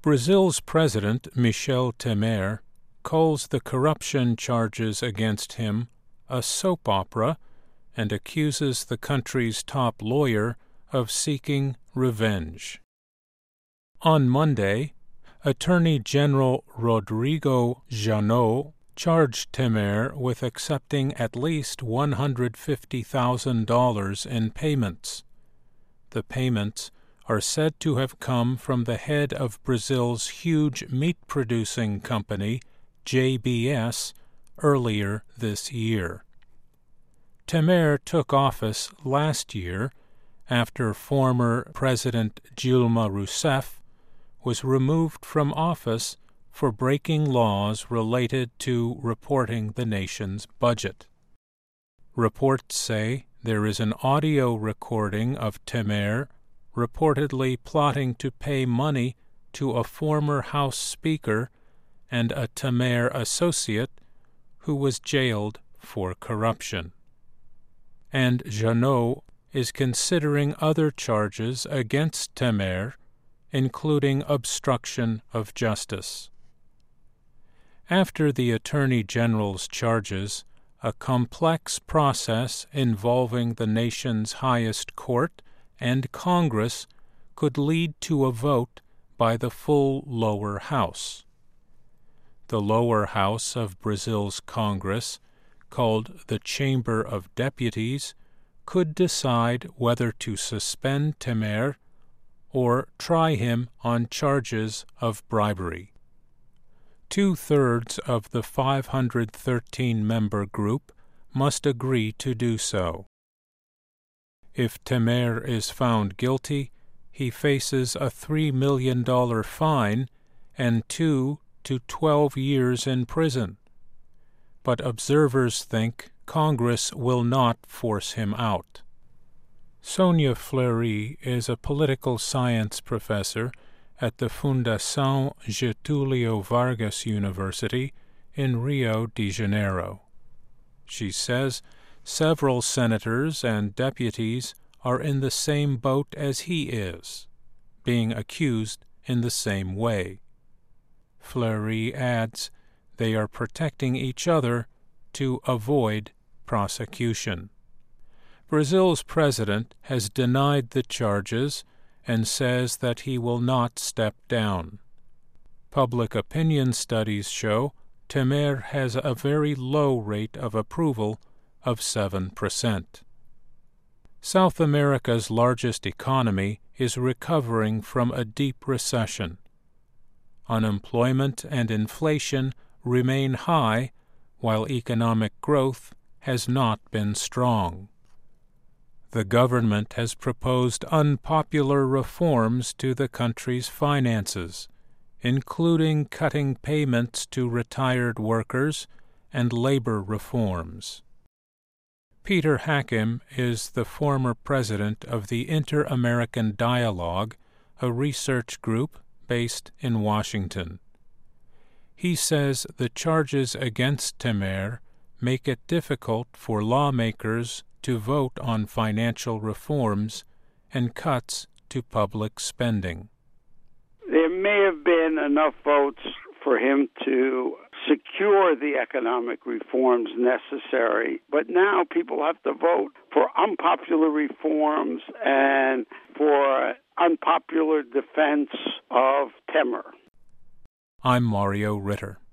Brazil's president, Michel Temer, calls the corruption charges against him a soap opera and accuses the country's top lawyer of seeking revenge. On Monday, Attorney General Rodrigo Janot charged Temer with accepting at least $150,000 in payments. The payments are said to have come from the head of Brazil's huge meat-producing company, JBS, earlier this year. Temer took office last year after former President Dilma Rousseff was removed from office for breaking laws related to reporting the nation's budget. Reports say there is an audio recording of Temer reportedly plotting to pay money to a former House Speaker and a Temer associate who was jailed for corruption. And Janot is considering other charges against Temer, including obstruction of justice. After the Attorney General's charges, a complex process involving the nation's highest court and Congress could lead to a vote by the full lower house. The lower house of Brazil's Congress, called the Chamber of Deputies, could decide whether to suspend Temer or try him on charges of bribery. 2/3 of the 513-member group must agree to do so. If Temer is found guilty, he faces a $3 million fine and 2 to 12 years in prison. But observers think Congress will not force him out. Sonia Fleury is a political science professor at the Fundação Getúlio Vargas University in Rio de Janeiro. She says several senators and deputies are in the same boat as he is, being accused in the same way. Fleury adds they are protecting each other to avoid prosecution. Brazil's president has denied the charges and says that he will not step down. Public opinion studies show Temer has a very low rate of approval of 7%. South America's largest economy is recovering from a deep recession. Unemployment and inflation remain high, while economic growth has not been strong. The government has proposed unpopular reforms to the country's finances, including cutting payments to retired workers and labor reforms. Peter Hakim is the former president of the Inter-American Dialogue, a research group based in Washington. He says the charges against Temer make it difficult for lawmakers to vote on financial reforms and cuts to public spending. There may have been enough votes for him to secure the economic reforms necessary, but now people have to vote for unpopular reforms and for unpopular defense of Temer. I'm Mario Ritter.